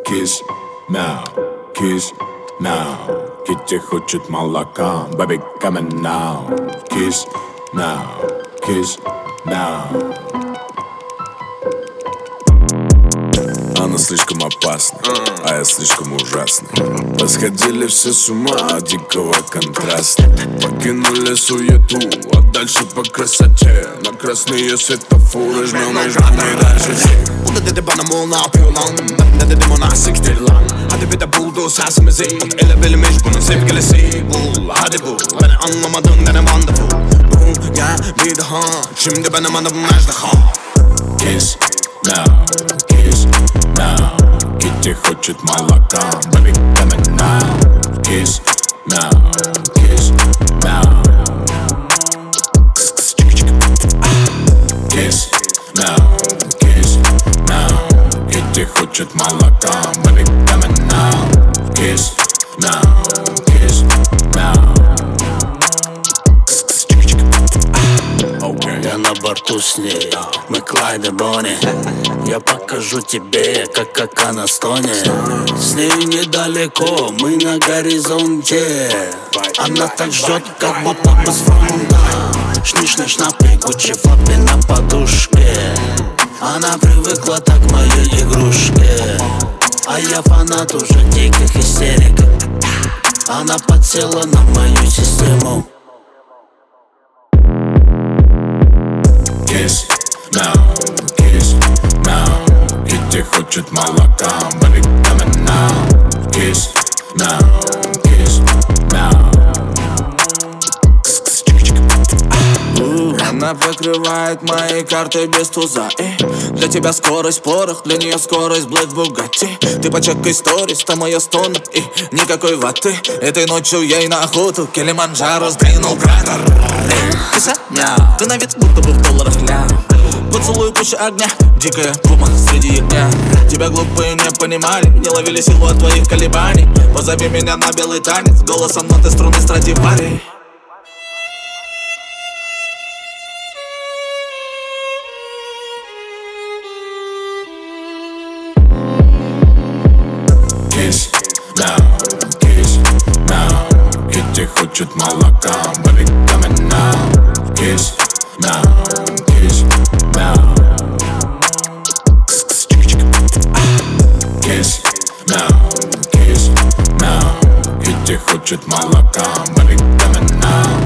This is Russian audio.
kiss now, kiss now. Kitty хочет молока, baby coming now. Kiss now, kiss now. Она слишком опасна, а я слишком ужасный. Расходили все с ума от дикого контраста. Покинули суету, а дальше по красоте. На красные светофоры жмем и жмем дальше всех. Burada dedi bana mol ne yapıyor lan? Ben de dedim ona siktir lan. Hadi bir de buldu sesimizi. Ele bilmiş bunun sevgilisi. Bul hadi bul. Beni anlamadın denem wonderful. Bul gel bir daha. Şimdi benim adım Ejderha. Kiss now, kiss now. Kitty хочет молока, baby coming now. Kiss now, kiss now. Kiss now, kiss now. Kitty хочет молока, baby coming now. Kiss now, kiss now. Я на борту с ней, мы Клайд и Бонни. Я покажу тебе, как она стонет. С ней недалеко, мы на горизонте. Она так ждет, как будто бы с фронта. Шниш-шнап-шнап, Гуччи флоппи на подушке. Она привыкла так к моей игрушке. А я фанат уже диких истерик. Она подсела на мою систему. Kiss now, kiss now. Kitty хочет молока, baby coming now. Kiss now, kiss now. Она покрывает мои карты без туза. Для тебя скорость порох, для нее скорость Блэк Бугатти. Ты почекай сторис, там ее стон и никакой ваты. Этой ночью ей на охоту Килиманджаро сдвинул кратер. Киса, ты на вид будто бы в долларах ля. Поцелуй куча огня, дикая пума среди ягня. Тебя глупые не понимали, не ловили силу от твоих колебаний. Позови меня на белый танец, голосом ноты струны Страдивари. Kiss now, kiss now. Kitty хочет молока, baby coming now. Kiss now, kiss now. Kiss now, kiss now. Kitty хочет молока, baby coming now.